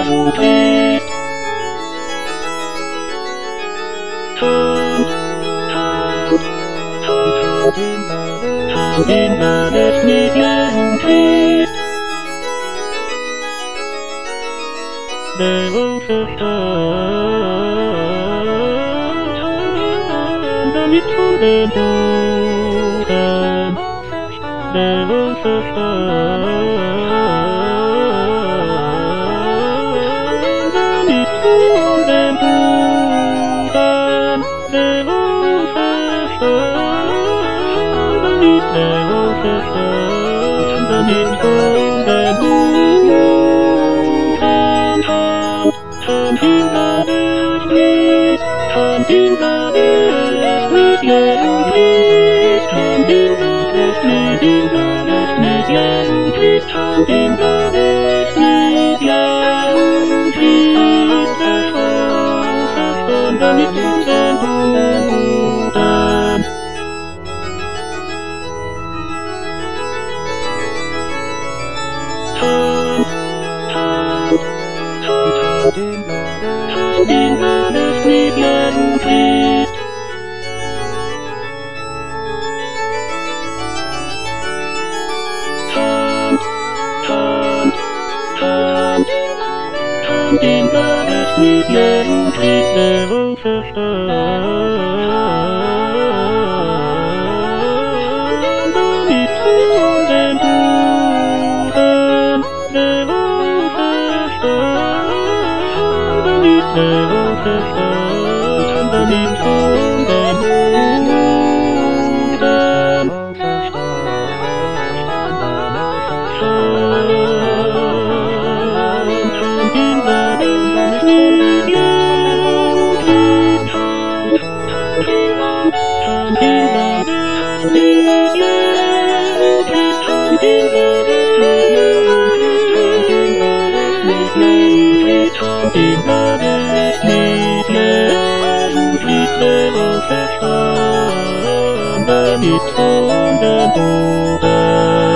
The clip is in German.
Fried. Den Welt mit Jesu Fried. Der Auferstand, damit von den Toten, der Auferstand, damit von den Toten, der Auferstand, damit der Auferstand, damit von den Toten, in der Welt mit Jesu Christ, in der Welt mit Jesu Christ, in der Welt mit Jesu Christ, der Auferstand, damit von den Toten. In der Welt mit Jesu Christ. In der Welt mit Jesu Christ, der Auferstand, damit von den Toten, der Auferstand, damit der Auferstand, damit von den Toten, in der Welt mit Jesu Christ, in der Welt mit Jesu Christ, in der Welt mit Jesu Christ, in der Welt mit Jesu Christ, in der Welt mit Jesu Christ, der Auferstand, damit von den Toten.